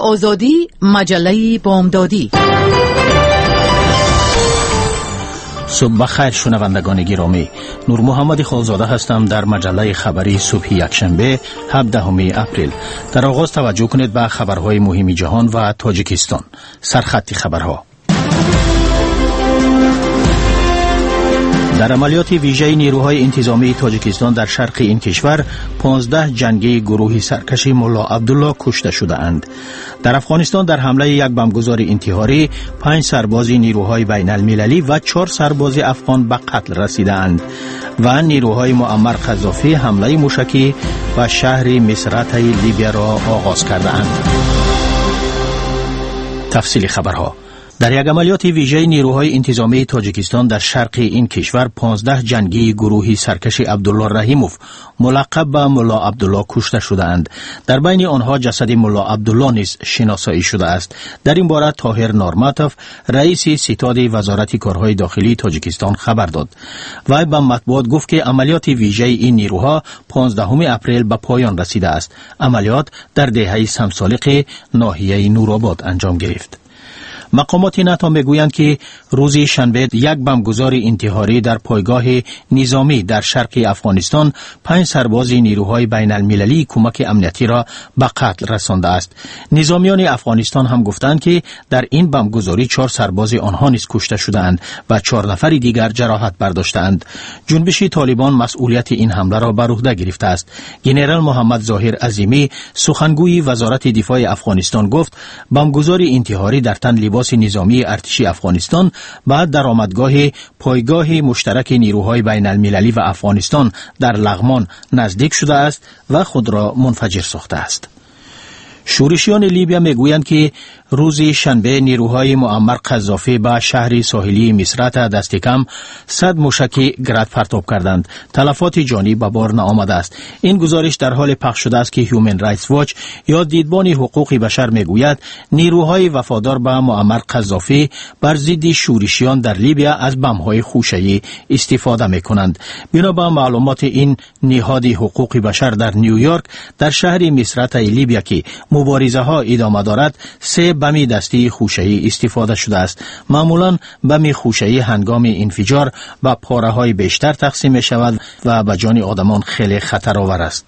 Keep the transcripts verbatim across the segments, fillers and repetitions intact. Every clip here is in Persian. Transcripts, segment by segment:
آزادی، مجله بامدادی. صبح بخیر شنوندگان گرامی، نور محمد خالزاده هستم در مجله خبری صبح یکشنبه هفدهم اپریل. در آغاز توجه کنید به خبرهای مهم جهان و تاجیکستان. سرخط خبرها. در عملیات ویژه نیروهای انتظامی تاجیکستان در شرق این کشور پانزده جنگی گروه سرکش ملا عبدالله کشته شده اند. در افغانستان در حمله یک بمبگذار انتحاری پنج سرباز نیروهای بین المللی و چهار سرباز افغان به قتل رسیده اند و نیروهای معمر قذافی حمله موشکی و شهر مصرات لیبیا را آغاز کرده اند. تفصیل خبرها. در یک عملیات ویژه نیروهای انتظامی تاجیکستان در شرق این کشور پانزده جنگی گروه سرکش عبدالله رحیموف ملقب به ملا عبدالله کشته شده اند. در بین آنها جسد ملا عبدالله نیز شناسایی شده است. در این باره طاهر نارماتوف رئیس ستاد وزارت کارهای داخلی تاجیکستان خبر داد. وی به مطبوعات گفت که عملیات ویژه این نیروها پانزدهم اپریل به پایان رسیده است. عملیات در دهه سمسالق ناحیه نورآباد انجام گرفت. مقامات ناتو میگویند که روز شنبه یک بمبگذار انتحاری در پایگاه نظامی در شرق افغانستان پنج سرباز نیروهای بین المللی کمک امنیتی را به قتل رسانده است. نظامیان افغانستان هم گفتند که در این بمبگذاری چهار سرباز آنها نیز کشته شدند و چهار نفر دیگر جراحت برداشتند. جنبش طالبان مسئولیت این حمله را بر عهده گرفته است. ژنرال محمد ظاهر عظیمی سخنگوی وزارت دفاع افغانستان گفت بمبگذار انتحاری در تن لباس نظامی ارتشی افغانستان بعد درآمدگاه پایگاه مشترک نیروهای بین المللی و افغانستان در لغمان نزدیک شده است و خود را منفجر ساخته است. شورشیان لیبیا میگویند که روز شنبه نیروهای معمر قذافی به شهر ساحلی مصرات دست کم صد موشک گرد پرتاب کردند. تلفات جانی به بار نآمده است. این گزارش در حال پخش شده است که هیومن رایتس واچ یا دیدبان حقوق بشر میگوید نیروهای وفادار به معمر قذافی بر ضد شورشیان در لیبیا از بمب‌های خوشه‌ای استفاده میکنند. بنا به معلومات این نهاد حقوق بشر در نیویورک در شهر مصرات لیبیا که مبارزه ها ادامه دارد سه بم دستی خوشه‌ای استفاده شده است. معمولا بم خوشه‌ای هنگام انفجار به پاره های بیشتر تقسیم می شود و به جان آدمان خیلی خطرآور است.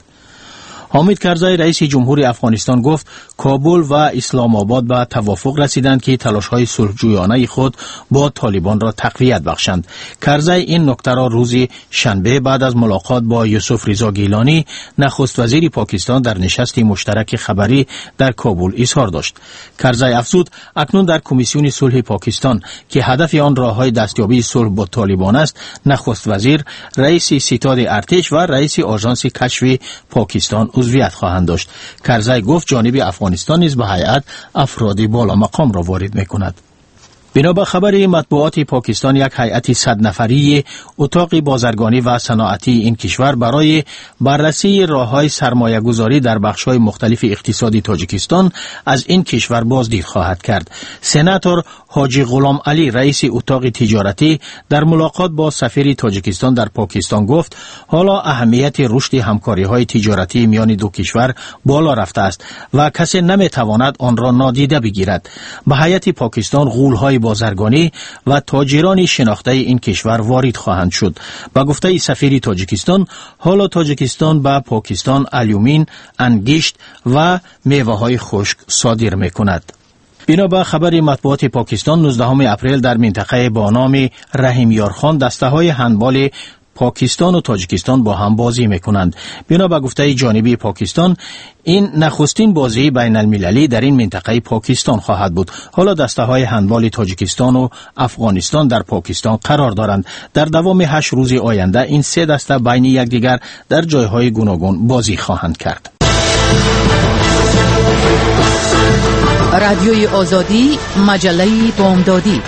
حامد کرزی رئیس جمهور افغانستان گفت کابل و اسلام آباد به توافق رسیدند که تلاش‌های صلح‌جویانه خود با طالبان را تقویت بخشند. کرزی این نکته را روز شنبه بعد از ملاقات با یوسف رضا گیلانی نخست وزیر پاکستان در نشست مشترک خبری در کابل اظهار داشت. کرزی افزود اکنون در کمیسیون صلح پاکستان که هدف آن راه‌های دستیابی صلح با طالبان است، نخست وزیر، رئیس ستاد ارتش و رئیس آژانس کشف پاکستان عضویت خواهند داشت. کرزی گفت جانب افغانستان نیز به هیئت افراد بالا مقام را وارد می‌کند. بنا به خبر مطبوعات پاکستان یک هیئت صد نفری اتاق بازرگانی و صنعتی این کشور برای بررسی راه‌های سرمایه‌گذاری در بخش‌های مختلف اقتصادی تاجیکستان از این کشور بازدید خواهد کرد. سناتور حاجی غلام علی رئیس اتاق تجارتی در ملاقات با سفیر تاجیکستان در پاکستان گفت حالا اهمیت رشد همکاری‌های تجارتی میان دو کشور بالا رفته است و کسی نمی‌تواند آن را نادیده بگیرد. به هیئت پاکستان غول‌های بازرگانی و تاجران شناخته این کشور وارد خواهند شد. با گفته سفیر تاجیکستان حالا تاجیکستان به پاکستان آلومین، انگشت و میوه‌های خشک صادر می‌کند. بنا به خبر مطبوعات پاکستان نوزدهم اپریل در منطقه با نام رحیم یارخان دسته‌های هندبال پاکستان و تاجیکستان با هم بازی میکنند. بنا به گفته جانبی پاکستان این نخستین بازی بین المللی در این منطقه پاکستان خواهد بود. حالا دسته های هندبال تاجیکستان و افغانستان در پاکستان قرار دارند. در دوام هشت روز آینده این سه دسته بین یکدیگر در جایهای گوناگون بازی خواهند کرد. رادیوی آزادی، مجله بامدادی.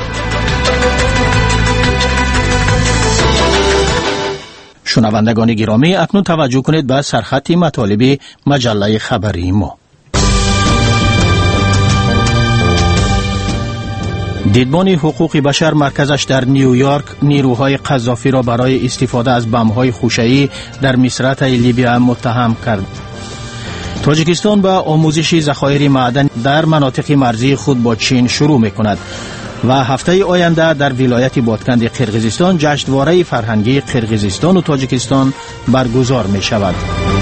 شنوندگان گرامی، اکنون توجه کنید به سرخط مطالب مجله خبری ما. دیدبان حقوق بشر مرکزش در نیویورک نیروهای قذافی را برای استفاده از بمب‌های خوشه‌ای در مصرات لیبیا متهم کرد. تاجیکستان به آموزش ذخایر معدن در مناطق مرزی خود با چین شروع می‌کند و هفته آینده در ولایت بادکند قرقیزستان جشنواره فرهنگی قرقیزستان و تاجیکستان برگزار می‌شود.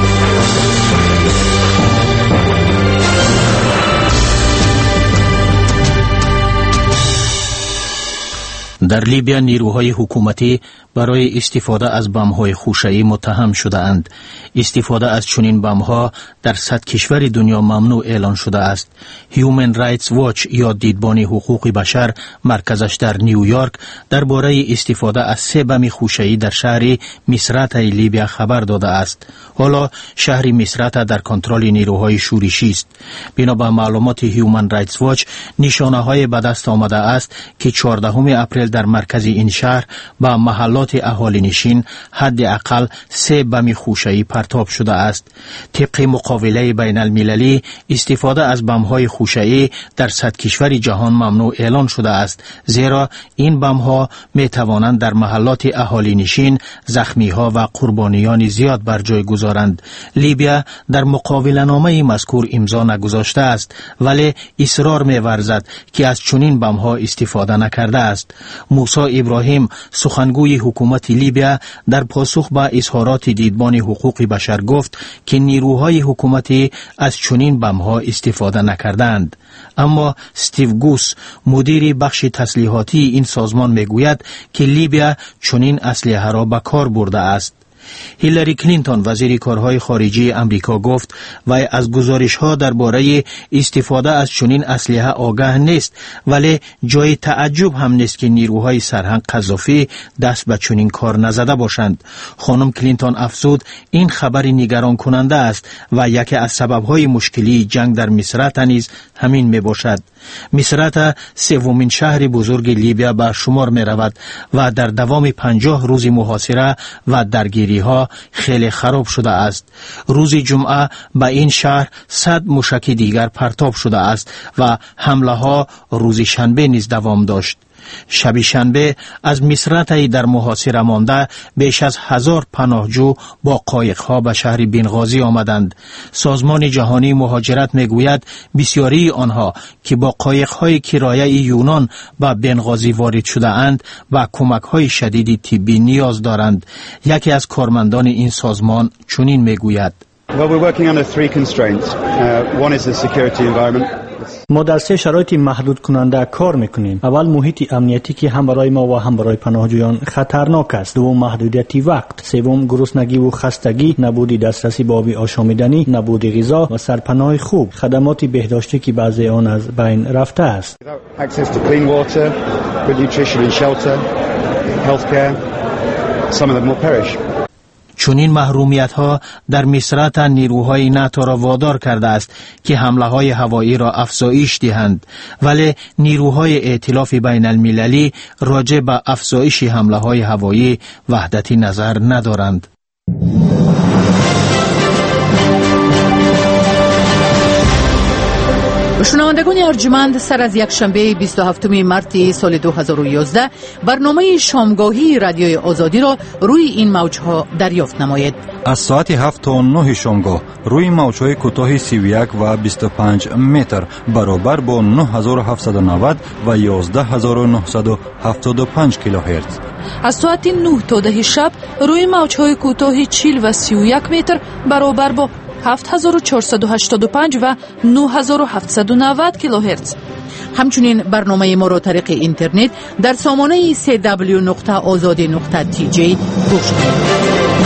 در لیبیا نیروهای حکومتی برای استفاده از بم‌های خوشه‌ای متهم شده‌اند. استفاده از چنین بم‌ها در صد کشور دنیا ممنوع اعلان شده است. Human Rights Watch یا دیدبان حقوق بشر مرکزش در نیویورک درباره استفاده از سه بم خوشه‌ای در شهر مصرات لیبیا خبر داده است. حالا شهر مصرات در کنترل نیروهای شورشی است. بنا به معلومات Human Rights Watch نشانه‌های به دست آمده است که چهاردهم اپریل در مرکز این شهر به محلات اهالی نشین حداقل سه بم خوشه‌ای پرتاب شده است. طبق مقابله بین المللی استفاده از بم‌های خوشه‌ای در صد کشور جهان ممنوع اعلان شده است، زیرا این بم‌ها می توانند در محلات اهالی نشین زخمی‌ها و قربانیان زیاد بر جای گذارند. لیبیا در مقابله نامه مذکور امضا نگذاشته است، ولی اصرار می‌ورزد که از چنین بم‌ها استفاده نکرده است. موسی ابراهیم سخنگوی حکومت لیبیا در پاسخ به اظهارات دیدبان حقوق بشر گفت که نیروهای حکومتی از چنین بم‌ها استفاده نکردند. اما استیو گوس مدیر بخش تسلیحاتی این سازمان میگوید که لیبیا چنین اسلحه را به کار برده است. هیلاری کلینتون وزیر کارهای خارجی امریکا گفت و از گزارش‌ها درباره استفاده از چنین اسلحه آگاه نیست، ولی جای تعجب هم نیست که نیروهای سرهنگ قذافی دست به چنین کار نزده باشند. خانم کلینتون افزود این خبر نگران کننده است و یکی از سبب‌های مشکلی جنگ در مصرات نیز همین می باشد. مصرات سومین شهر بزرگ لیبیا به شمار می رود و در دوام پنجاه روز محاصره و درگیری ها خیلی خراب شده است. روز جمعه به این شهر صد موشک دیگر پرتاب شده است و حمله ها روز شنبه نیز دوام داشت. شب شنبه از مصرات در محاصره مانده بیش از هزار پناهجو با قایق‌ها به شهر بنغازی آمدند. سازمان جهانی مهاجرت میگوید بسیاری آنها که با قایق‌های کرایه یونان به بنغازی وارد شده اند و کمک‌های شدید طبی نیاز دارند. یکی از کارمندان این سازمان چنین میگوید: Well, we're working under three constraints. Uh, one is the security environment. ما در سه شرایط محدود کننده کار میکنیم. اول محیط امنیتی که هم برای ما و هم برای پناهجویان خطرناک است. دوم محدودیت وقت. سوم گرسنگی و خستگی، نبود دسترسی به آب آشامیدنی، نبود غذا و سرپناه خوب. خدمات بهداشتی که بعضی آن از بین رفته است. Access to clean water, good nutrition and shelter, healthcare. Some of them will perish. چنین محرومیت ها در مصرات نیروهای ناتو را وادار کرده است که حمله های هوایی را افزایش دهند، ولی نیروهای ائتلاف بین المللی راجع به افزایش حمله های هوایی وحدتی نظر ندارند. شنوندگان ارجمند، سر از یک شنبه بیست و هفتم مارس سال دو هزار و یازده برنامه شامگاهی رادیوی آزادی را روی این موجها دریافت نمایید. از ساعت هفت تا نه شامگاه روی موجهای کوتاه سی و یک و بیست و پنج متر برابر با نه هزار و هفتصد و نود و یازده هزار و نهصد و هفتاد و پنج کیلوهرتز. از ساعت نه تا ده شب روی موجهای کوتاه چهل و سی و یک متر برابر با هفت هزار و چهارصد و هشتاد و پنج و نه هزار و هفتصد و نود کیلوهرتز. همچنین برنامه ما را طریق اینترنت در سامانه سی دبلیو نقطه آزادی نقطه تی جی گوش کنید.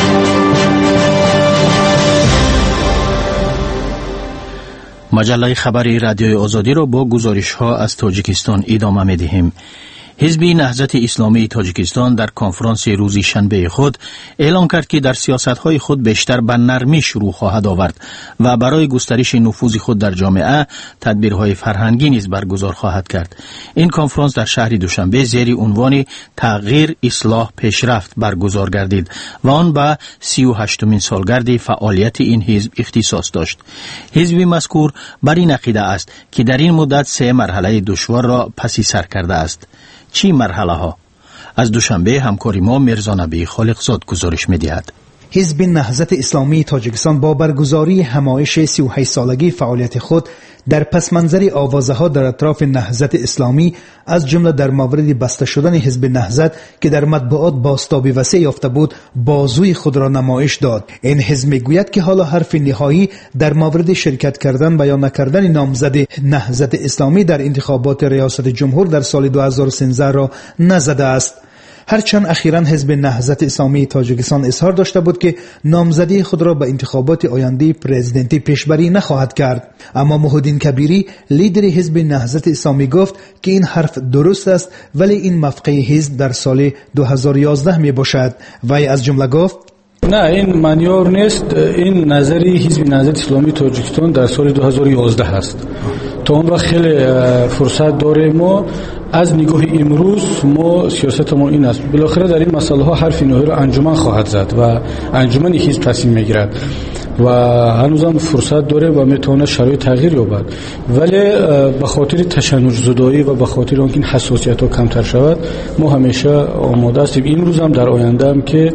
مجله خبری رادیوی آزادی را با گزارش ها از تاجیکستان ادامه می دهیم. حزب نهضت اسلامی تاجیکستان در کنفرانس روز شنبه خود اعلام کرد که در سیاست‌های خود بیشتر به نرمی شروع خواهد آورد و برای گسترش نفوذ خود در جامعه تدبیرهای فرهنگی نیز برگزار خواهد کرد. این کنفرانس در شهر دوشنبه زیر عنوان تغییر، اصلاح، پیشرفت برگزار گردید و آن به سی و هشتمین سالگرد فعالیت این حزب اختصاص داشت. حزب مذکور بر این عقیده است که در این مدت سه مرحله دشوار را پسی سر کرده است. چی مرحله ها؟ از دوشنبه همکاری ما مرزا نبی خالقزاد گزارش می دهد. حزب نهضت اسلامی تاجیکستان با برگزاری همایش سی و هشت سالگی فعالیت خود در پس منظر آوازه ها در اطراف نهضت اسلامی از جمله در مورد بسته شدن حزب نهضت که در مطبوعات بازتاب وسیع یافته بود بازوی خود را نمایش داد. این حزب میگوید که حالا حرف نهایی در مورد شرکت کردن و یا نکردن نامزد نهضت اسلامی در انتخابات ریاست جمهور در سال دو هزار و سیزده را نزده است. هرچند اخیراً حزب نهضت اسلامی تاجیکستان اظهار داشته بود که نامزدی خود را به انتخابات آینده پرزیدنتی پیشبری نخواهد کرد، اما محیدین کبیری لیدر حزب نهضت اسلامی گفت که این حرف درست است ولی این موقع حزب در سال دو هزار و یازده می باشد. وی از جمله گفت نه، این مانیور نیست. این نظری حزب نهضت اسلامی تاجیکستان در سال دو هزار و یازده است. تا اون وقت خیلی فرصت داریم. ما از نگاه امروز ما سیاستمون این است، بالاخره در این مسئله ها حرف نهایی را انجمن خواهد زد و انجمن حزب تصمیم میگیرد و هنوزم فرصت داره و میتونه شرایط تغییر یابد، ولی به خاطر تشنج زدایی و به خاطر اینکه حساسیت ها کمتر شود ما همیشه آماده هستیم. امروز هم در آینده هم که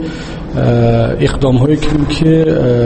اقدام هایی کنیم که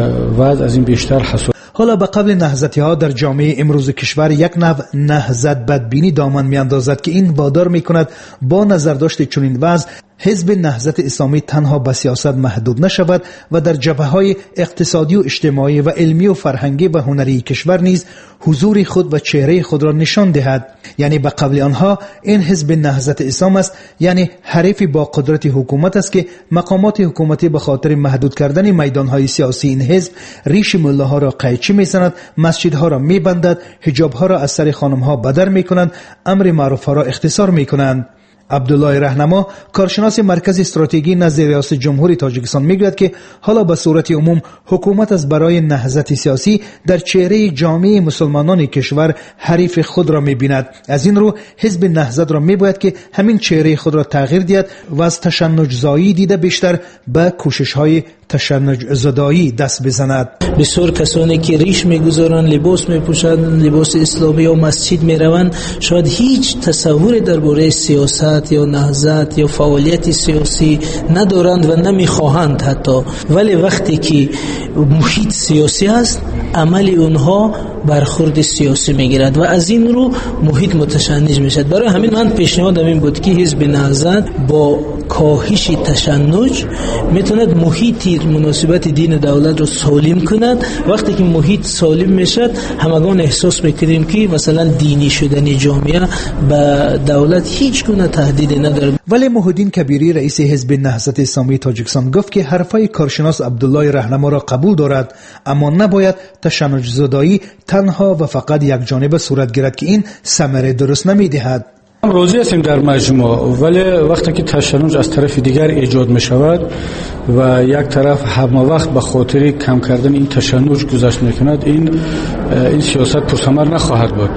وضع از این بیشتر حساس. حالا به قبل نهضتی ها در جامعه امروز کشور یک نوع نهضت بدبینی دامن می اندازد که این وادار می کند با نظرداشت چنین وضع حزب نهضت اسلامی تنها به سیاست محدود نشود و در جبهه‌های اقتصادی و اجتماعی و علمی و فرهنگی و هنری کشور نیز حضور خود و چهره خود را نشان دهد. یعنی به قبل آنها این حزب نهضت اسلام است، یعنی حریف با قدرت حکومت است که مقامات حکومتی به خاطر محدود کردن میدانهای سیاسی این حزب ریش ملاها را قیچی می‌زند، مسجدها را می‌بندد، حجابها را از سر خانم‌ها بدر می‌کنند، امر معروف‌ها را اختصار می‌کنند. عبدالله رهنما کارشناس مرکز استراتژی نزد ریاست جمهوری تاجیکستان میگوید که حالا به صورت عموم حکومت از برای نهضت سیاسی در چهره جامعه مسلمانان کشور حریف خود را میبیند. از این رو حزب نهضت را میباید که همین چهره خود را تغییر دهد و از تشنج زایی دیده بیشتر به کوشش های تشنج زدایی دست بزند. بسیار کسانی که ریش میگذارند، لباس میپوشند، لباس اسلامی و مسجد میروند، شاید هیچ تصوری درباره سیاست یا نهضت یا فعالیت سیاسی ندارند و نمیخواهند حتی، ولی وقتی که محیط سیاسی است عمل اونها برخورد سیاسی میگیرد و از این رو محیط متشنج میشد. برای همین من پیشنهادم این بود که حزب نهضت با کاهش تشنج میتوند محیط مناسبت دین دولت رو سالم کند. وقتی که محیط سالم میشد همگان احساس میکنیم که مثلا دینی شدن جامعه به دولت هیچ گونه تهدید نداره. ولی محیدین کبیری رئیس حزب نهضت اسلامی تاجیکستان گفت که حرفای کارشناس عبدالله رهنما را قبول دارد، اما نباید تشنج زدایی تنها و فقط یک جانبه صورت گیرد که این ثمره درست نمیدهد. هم راضی هستیم در مجموع، ولی وقتی که تشنج از طرف دیگر ایجاد می شود و یک طرف همه وقت به خاطر کم کردن این تشنج گذشت می کند، این این سیاست پرثمر نخواهد بود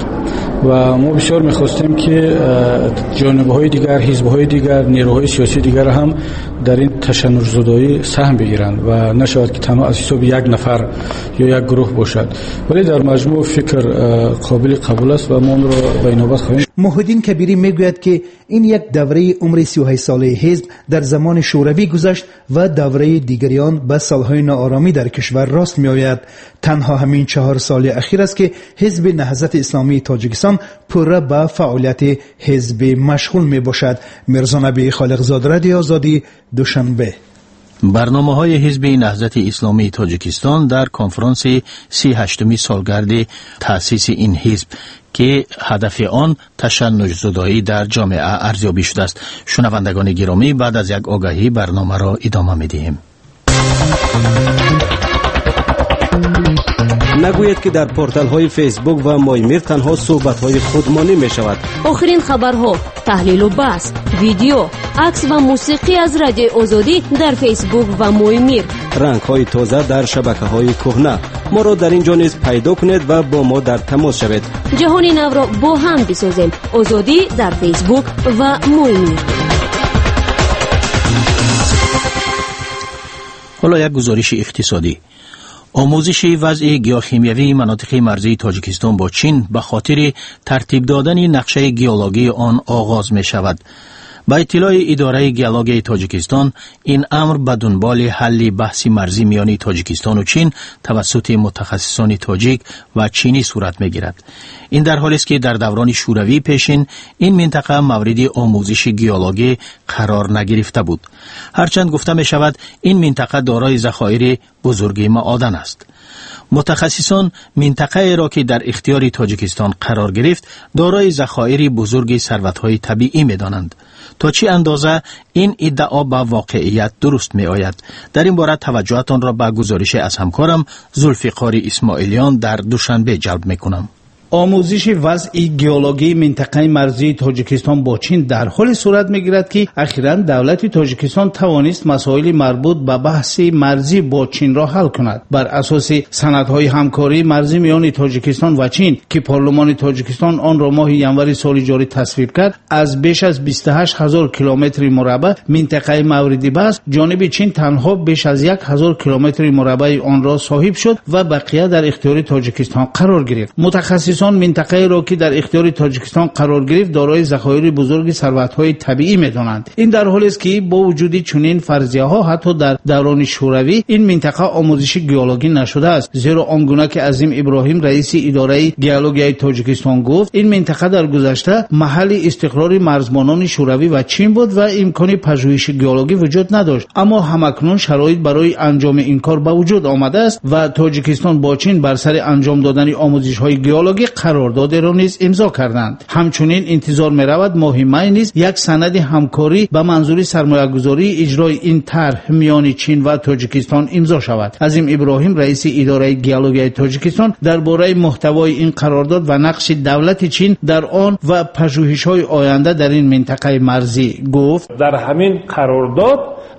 و ما بسیار می خواستیم که جانبهای دیگر، حزبهای دیگر، نیروهای سیاسی دیگر هم در این تشنج زدایی سهم بگیرند و نشود که تنها از حساب یک نفر یا یک گروه باشد، ولی در مجموع فکر قابل قبول است و ما اون را به نوبت خواهیم. محیدین کبیری میگوید که این یک دوره عمر سی و هشت ساله حزب در زمان شوروی گذشت و دوره دیگریان به سالهای ناآرامی در کشور راست میآید. تنها همین چهار سال اخیر است که حزب نهضت اسلامی تاجیکستان پوره به فعالیت حزب مشغول می باشد. مرزا نبی خالقزاد، رادیو آزادی، دوشنبه. برنامه های حزب نهضت اسلامی تاجیکستان در کنفرانس سی و هشتمی سالگرد تأسیس این حزب که هدف آن تشنج زدایی در جامعه ارزیابی شده است. شنوندگان گرامی، بعد از یک آگهی برنامه را ادامه می‌دهیم. نگوید که در پورتال های فیسبوک و مایمیر تنها صحبت های خودمانی می شود. آخرین خبرها، تحلیل و بحث، ویدیو، عکس و موسیقی از رادیو آزادی در فیسبوک و مایمیر. رنگ های تازه در شبکه های کهنه. ما را در اینجا نیز پیدا کنید و با ما در تماس شوید. جهانی نو را با هم بسازیم. آزادی در فیسبوک و مایمیر. حالا یک گزارش اقتصادی. آموزش وضع گیاهشیمیایی مناطق مرزی تاجیکستان با چین به خاطر ترتیب دادن نقشه گیولوژی آن آغاز می شود. با اطلاع اداره گیولوژی تاجیکستان، این امر به دنبال حل بحث مرزی میان تاجیکستان و چین توسط متخصصان تاجیک و چینی صورت میگیرد. این در حالی است که در دوران شوروی پیشین این منطقه مورد آموزش گیولوژی قرار نگرفته بود. هرچند گفته می شود این منطقه دارای ذخایر بزرگی معادن است. متخصصان منطقه را که در اختیار تاجیکستان قرار گرفت دارای ذخایر بزرگ ثروت‌های طبیعی می‌دانند. تا چه اندازه این ادعا با واقعیت درست می‌آید؟ در این باره توجهتان را به گزارش از همکارم ذوالفقار اسماعیلیان در دوشنبه جلب می‌کنم. آموزش وضع گیولوژی منطقه مرزی تاجیکستان با چین در حال صورت میگیرد که اخیراً دولت تاجیکستان توانست مسائل مربوط به بحث مرزی با چین را حل کند. بر اساس سندهای همکاری مرزی میان تاجیکستان و چین که پارلمان تاجیکستان آن را ماه ینوری سال جاری تصویب کرد، از بیش از بیست و هشت هزار کیلومتر مربع منطقه مورد بحث جانب چین تنها بیش از یک هزار کیلومتر مربع آن را صاحب شد و بقیه در اختیار تاجیکستان قرار گرفت. متخصصان منطقه را که در اختیار تاجیکستان قرار گرفت دارای ذخایر بزرگ ثروت‌های طبیعی می‌دانند. این در حالی است که با وجود چنین فرضیه‌ها حتی در دوران شوروی این منطقه آموزش گیولوژی نشده است، زیرا آنگونه که عظیم ابراهیم رئیس اداره گیولوژی تاجیکستان گفت این منطقه در گذشته محل استقرار مرزبانان شوروی و چین بود و امکان پژوهش گیولوژی وجود نداشت، اما همکنون شرایط برای انجام این کار به وجود آمده است و تاجیکستان با چین بر سر انجام دادن آموزش‌های گیولوژی قرارداد را نیز امضا کردند. همچنین انتظار می‌رود ماه می نیز یک سند همکاری به منظور سرمایه‌گذاری اجرای این طرح میان چین و تاجیکستان امضا شود. عظیم ابراهیم رئیس اداره گیولوژی تاجیکستان درباره محتوای این قرارداد و نقش دولت چین در آن و پژوهش‌های آینده در این منطقه مرزی گفت: در همین قرارداد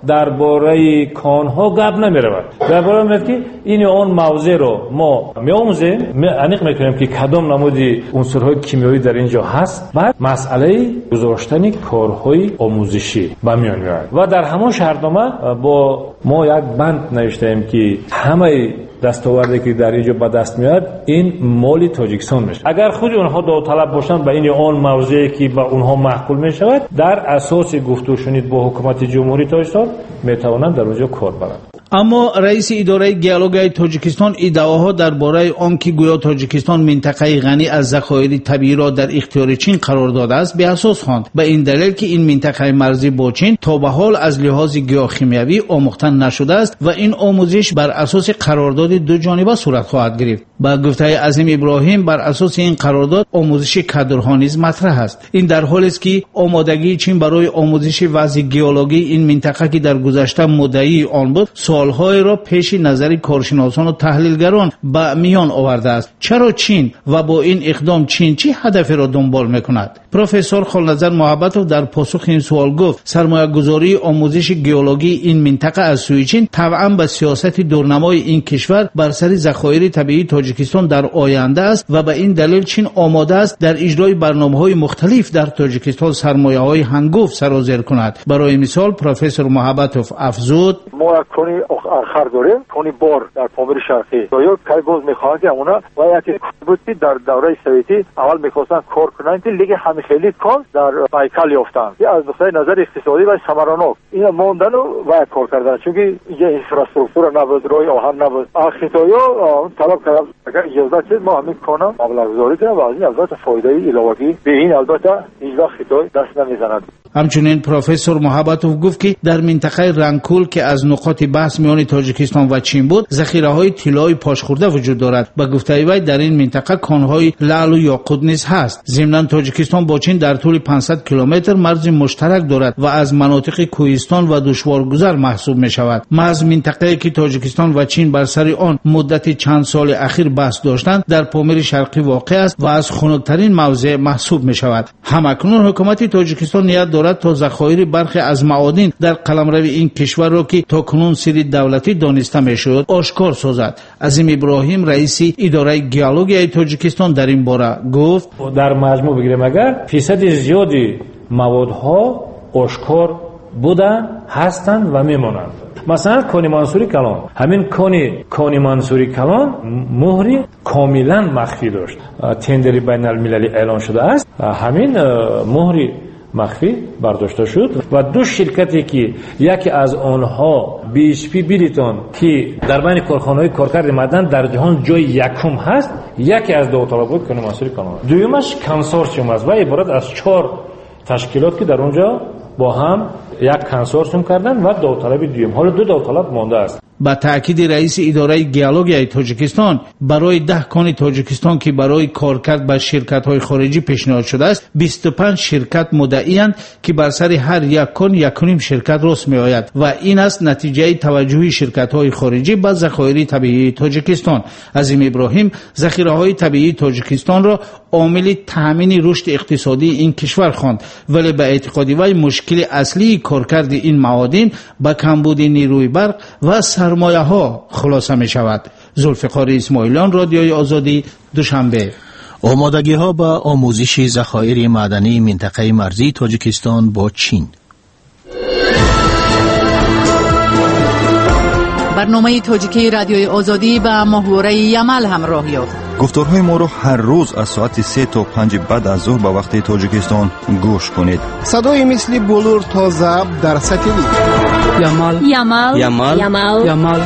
درباره کانها گپ نمی‌رود. درباره میگه که این اون موضوع رو ما می‌آموزیم، انیق می‌کنیم که کدام نمودی عنصرهای کیمیایی در اینجا هست. بعد مسئله گذاشتن کارهای آموزشی به میان میاد و در همون شرطنامه با ما یک بند نوشتیم که همه دستاوردی که در اینجا به دست میاد این مال تاجیکستان میشه. اگر خود اونها داوطلب باشن به این اون موضوعی که به اونها محکول میشود، در اساس گفتگو شنید با حکومت جمهوری تاجیکستان میتوانند در اونجا کار برند. اما رئیس اداره گیولوژی تاجیکستان ادعاها درباره آنکه گویا تاجیکستان منطقه غنی از ذخایر طبیعی را در اختیار چین قرار داده است به اساس خواند، به این دلیل که این منطقه مرزی با چین تا به حال از لحاظ گیاهشیمیایی آموخته نشده است و این آموزش بر اساس قرارداد دو جانبه صورت خواهد گرفت. با گفته عظیم ابراهیم بر اساس این قرارداد آموزش کادرها نیز مطرح است. این در حالی است که آمادگی چین برای آموزش وضع گیولوژی این منطقه که در گذشته مدعی آن بود سالهای را پیش نظر کارشناسان و تحلیلگران به میان آورده است. چرا چین و با این اقدام چین چه هدفی را دنبال میکند؟ پروفسور خالنظر محبتوف در پاسخ این سوال گفت سرمایه گذاری آموزش گیولوژی این منطقه از سوی چین طبعا به سیاست دورنمای این کشور بر سر ذخایر طبیعی تاجیکستان در آینده است و به این دلیل چین آماده است در اجرای برنامه‌های مختلف در تاجیکستان سرمایه‌های هنگفت سرازیر کند. برای مثال پروفسور محبتوف افزود: ما کنی آخر داریم کنی بار در پامیر شرقی یا کای باز می‌خواهند که اونا و یک بودی در دوره سویتی اول می‌خواستن کار کنند که لیگ همیخیلی کار در بایکال یافتن که از نظر اقتصادی و ثمراناک اینا موندن و کار کردن، چون یه اینفراستراکچور نبود، روی آهن نبود. آخیتایا طلب کردن اگر اجازه چیز ما همین کنم مبلغ گذاری کنم و از این البته فایده الهی به این البته هیچ وقت خیتای دست نمیزند. همچنین پروفسور محبتوف گفت که در منطقه رنگکول که از نقاط بحث میان تاجیکستان و چین بود ذخیره‌های طلای پاشخورده وجود دارد. به گفته وی در این منطقه کان‌های لعل و یاقوت نیز هست. ضمناً تاجیکستان با چین در طول پانصد کیلومتر مرز مشترک دارد و از مناطق کوهستان و دشوارگذر محسوب می‌شود. مرز منطقه‌ای که تاجیکستان و چین بر سر آن مدت چند سال اخیر بحث داشتند در پامیر شرقی واقع است و از خنک‌ترین موضع محسوب می‌شود. همکنون حکومت تاجیکستان نیت دارد تا ذخایر برخی از معادن در قلمرو این کشور را که تاکنون سری دولتی دانسته میشد آشکار سازد. عظیم ابراهیم رئیس اداره گیولوژی تاجیکستان در این باره گفت: در مجموع بگیریم اگر فیصد زیادی موادها آشکار بودن هستند و میمانند. مثلا کانی منصوری کلان، همین کانی کانی منصوری کلان مهری کاملا مخفی داشت. تندری بین المللی اعلان شده است. همین مهری مخفی برداشته شد و دو شرکتی که یکی از آنها بی اچ پی بیلیتون که در بین کارخانه‌های کارکرد معدن در جهان جای یکم هست، یکی از داوطلبان کنماسری کانادا، دویمش کنسورسیوم است و عبارت از چهار تشکیلات که در اونجا با هم یک کنسورسیوم کردن و داوطلب دوم. حالا دو داوطلب مانده است. با تاکید رئیس اداره گئولوژی تاجیکستان برای ده کان تاجیکستان که برای کارکرد با شرکت‌های خارجی پیشنهاد شده است، بیست و پنج شرکت مدعی‌اند که بر سر هر یک کان یک و نیم شرکت راست می‌آید و این است نتیجه توجه شرکت‌های خارجی به ذخایر طبیعی تاجیکستان. عظیم ابراهیم ذخیره‌های طبیعی تاجیکستان را عامل تامین رشد اقتصادی این کشور خواند، ولی به اعتقاد وی مشکل اصلی کارکرد این معادن با کمبود نیروی برق و سرمایه ها خلاصه می شود. ذوالفقار اسماعیلیان، رادیوی آزادی، دوشنبه. آمادگی ها به آموزش ذخایر معدنی منطقه مرزی تاجیکستان با چین. برنامه تاجیکی رادیوی آزادی به محوره یمل همراه یافت. گفتارهای ما رو هر روز از ساعت سه تا پنج بعد از ظهر به وقت تاجیکستان گوش کنید. صدای مثل بلور تا ضبط در ساتلیت. یمل یمل یمل یمل یمل.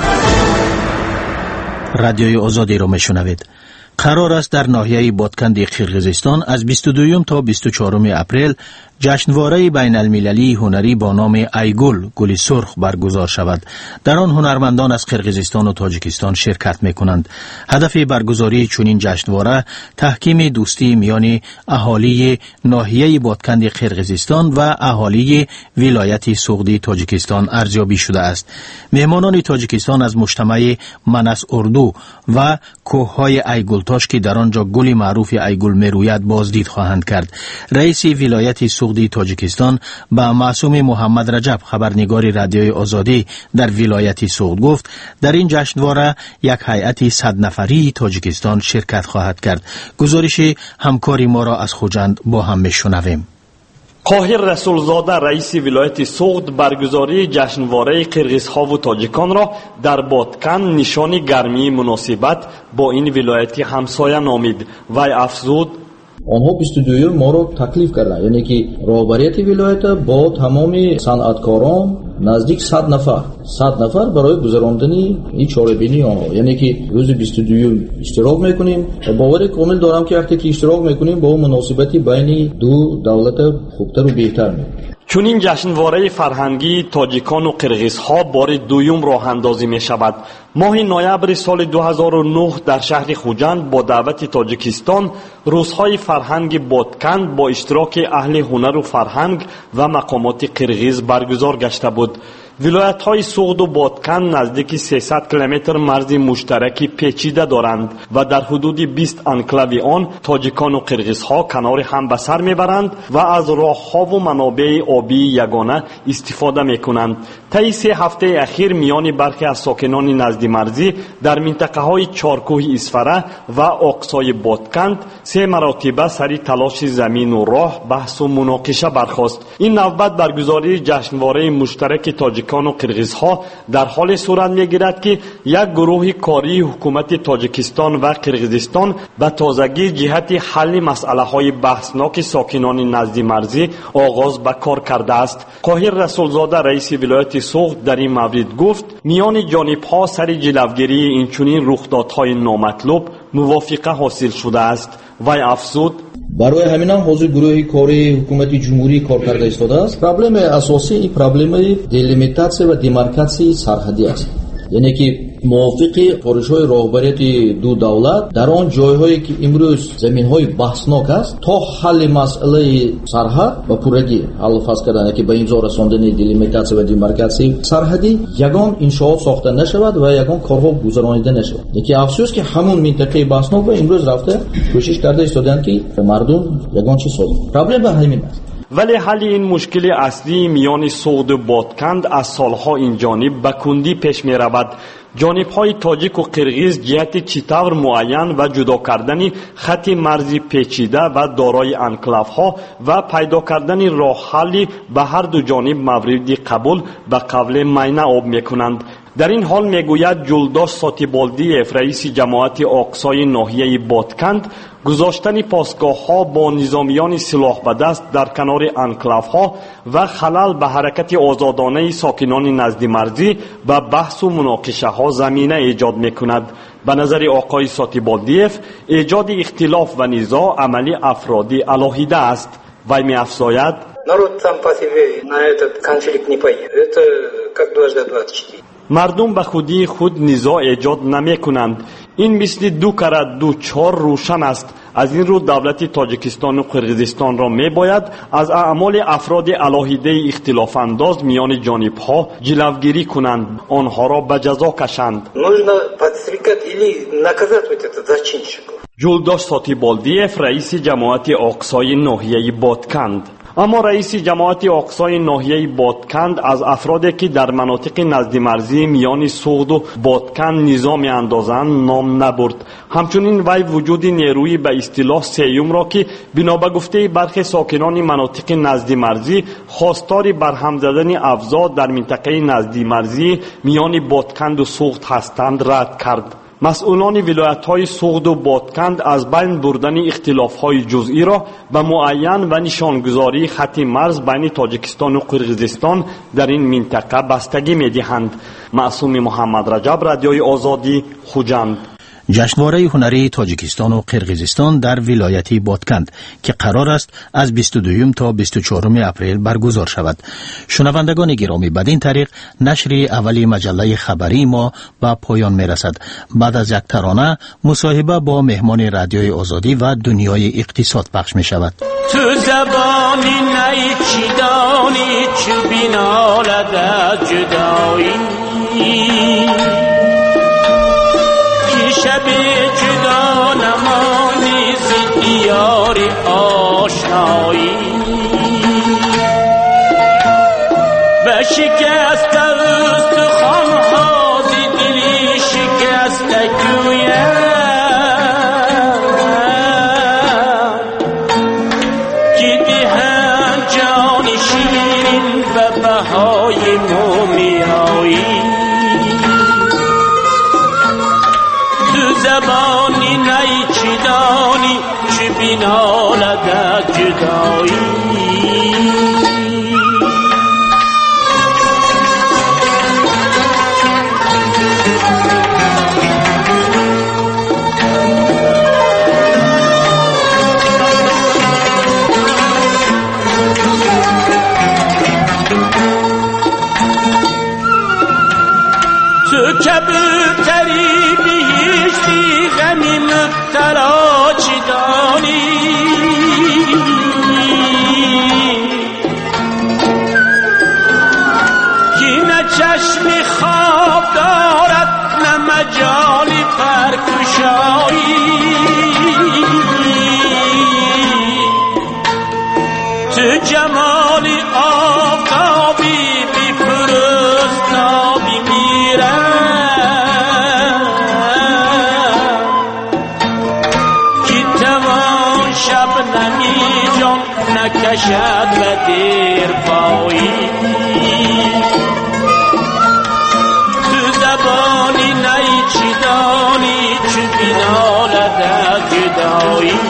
رادیوی آزادی رو میشنوید. قرار است در ناحیه بادکند قرقیزستان از بیست و دو تا بیست و چهار اپریل جشنواره بین المللی هنری با نام ایگل گل سرخ برگزار شود. در آن هنرمندان از قرقیزستان و تاجیکستان شرکت می کنند. هدف برگزاری چنین جشنواره تحکیم دوستی میان اهالی ناحیه بادکند قرقیزستان و اهالی ولایت سغدی تاجیکستان ارزیابی شده است. مهمانان تاجیکستان از مجتمع منس اردو و کوههای ایگلتاش که در آنجا گل معروف ایگل میروید بازدید خواهند کرد. رئیس ولایت سغدی تاجیکستان با معصوم محمد رجب خبرنگار رادیوی آزادی در ولایت سغد گفت در این جشنواره یک هیئت صد نفری تاجیکستان شرکت خواهد کرد. گزارش همکاری ما را از خوجند با هم میشنویم. قاهر رسولزاده رئیس ولایت سغد برگزاری جشنواره قرقیزها و تاجیکان را در بادکن نشان گرمی مناسبت با این ولایت همسایه نامید و افزود آنها بیست و دو ما رو تکلیف کردن، یعنی که رهبریت ولایت با تمام صنعتکاران نزدیک صد نفر صد نفر برای گذراندن این چاره‌بینی آنها، یعنی که روز بیست و دو اشتراک میکنیم و باور کامل دارم که وقتی که اشتراک میکنیم با مناسبتی بین دو دولت خوبتر و بهتر میشه. چون این جشنواره فرهنگی تاجیکان و قرقیزها بار دوم راه اندازی می شود. ماه نوامبر سال دو هزار و نه در شهر خوجند با دعوت تاجیکستان روزهای فرهنگ بادکند با اشتراک اهل هنر و فرهنگ و مقامات قرقیز برگزار گشته بود. ولایت های سغد و بادکند نزدیک سیصد کیلومتر مرز مشترکی پیچیده دارند و در حدود بیست انکلاو آن تاجیکان و قرقیزها کنار هم به سر میبرند و از راهها و منابع آبی یگانه استفاده میکنند. طی سه هفته اخیر میان برخی از ساکنان نزد مرزی در منطقه های چارکوه اسفره و اقصای بادکند سه مراتبه سری تلاش زمین و راه بحث و مناقشه برخاست. این نوبت برگزاری جشنواره مشترک تاجیک و قرقیزها در حال صورت میگیرد که یک گروه کاری حکومت تاجیکستان و قرقیزستان به تازگی جهت حل مسئله های بحثناک ساکنان نزد مرزی آغاز به کار کرده است. قاهر رسولزاده رئیس ولایت سغد در این مورد گفت میان جانب ها سر جلوگیری این چنین رخدادهای نامطلوب موافقه حاصل شده است و افزود برای همین هم حاضر گروه کاری حکومت جمهوری کار کرده ایستاده است. پرابلم اساسی این پرابلم دیلیمیتاسیون و دیمارکاسیون سرحدی است، یعنی که موافق خواهش‌های رهبریت دو دولت در آن جایهایی که امروز زمین‌های بحثناک است تا حل مسئله سرحد و پورگی حل فصل کردن که به اینجا رساندن دیلیمیتاسیون و دیمارکاسیون سرحدی یگان انشاءات ساخته نشود و یگان کارها گذرانیده نشود. یکی افسوس که همون منطقه بحثناک و امروز رفته کوشش کرده ایستادن که مردم یگان چی سازند. پرابلم به همین است. ولی حل این مشکل اصلی میان سغد و بادکند از سالها این جانب به کندی پیش می رود. جانب‌های تاجیک و قرقیز جهت چطور معین و جدا کردن خط مرزی پیچیده و دارای انکلاوها و پیدا کردن راه حلی به هر دو جانب مورد قبول به قبل معینه آب می‌کنند. در این حال میگوید جلداش ساتیبالدیف رئیس جماعت آقسای ناحیه بادکند گذاشتن پاسگاه ها با نظامیان سلاح به دست در کنار انکلاف ها و خلل به حرکت آزادانه ساکنان نزد مرزی و بحث و مناقشه ها زمینه ایجاد می کند. به نظر آقای ساتیبالدیف ایجاد اختلاف و نزاع عملی افرادی علاهیده است. وی می افزاید народ сам по себе на этот конфликт не пойдет. Это как дважды двадцать четыре. مردم به خودی خود نزاع ایجاد نمی کنند. این مثل دو کره دو چهار روشن است. از این رو دولت تاجیکستان و قرقیزستان را می باید از اعمال افراد علاهیده اختلاف انداز میان جانب ها جلوگیری کنند، آنها را به جزا کشند. Нужно подстрекать или наказать вот этот зачинщик. جلداش ساتیبالدیف رئیس جماعت آقسای ناحیه بادکند. اما رئیس جماعت آقسای ناحیه بادکند از افرادی که در مناطق نزد مرزی میان سوغد و بادکند نظام اندازند نام نبرد. همچنین وی وجود نیروی به اصطلاح سیوم را که بنا به گفته برخی ساکنان مناطق نزد مرزی خواستار برهم زدن افزار در منطقه نزد مرزی میان بادکند و سوغد هستند رد کرد. مسئولان ولایت‌های سوغد و بادکند از بین بردن اختلاف‌های جزئی را به معین و نشانگذاری خط مرز بین تاجیکستان و قرقیزستان در این منطقه بستگی می‌دهند. معصوم محمد رجب، رادیوی آزادی، خوجند. جشنواره هنری تاجیکستان و قرقیزستان در ولایت بادکند که قرار است از بیست و دو تا بیست و چهار اپریل برگزار شود. شنوندگان گرامی، بدین طریق نشر اولی مجله خبری ما به پایان می رسد. بعد از یک ترانه مصاحبه با مهمان رادیوی آزادی و دنیای اقتصاد پخش می شود. تو زبانی نیچیدانی چو بینالد جدایی شب جدا نمانی ز دیار آشنایی و شکست استخوان‌ها ز دلی شکسته گویم که دهند جان شیرین و بهای مومیایی زبانی نیچیدانی چه بینالد جدایی تو کبوتری بیشتی غمی مبتلا چی دانی که نه چشم خواب دارد نه مجالی پرکشایی تو جمالی آفتابی بی پرستابی میرد نمی جان نکشد و دیر پایی تو زبانی نیچیدانی چو بینالد جدایی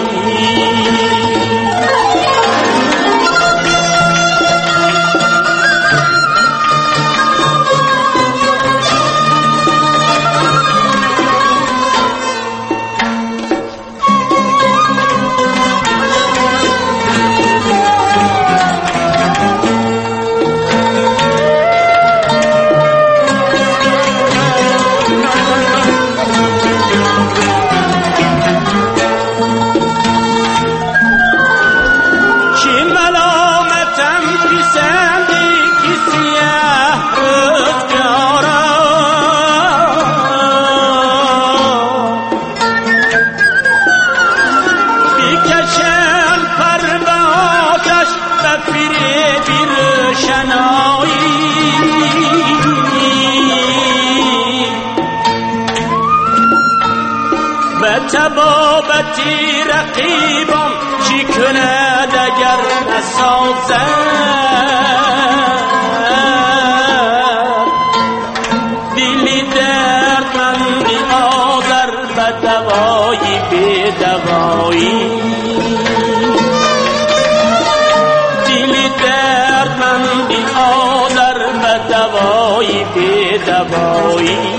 تبابتی رقیبان چی کند اگر نسازد دل دوایی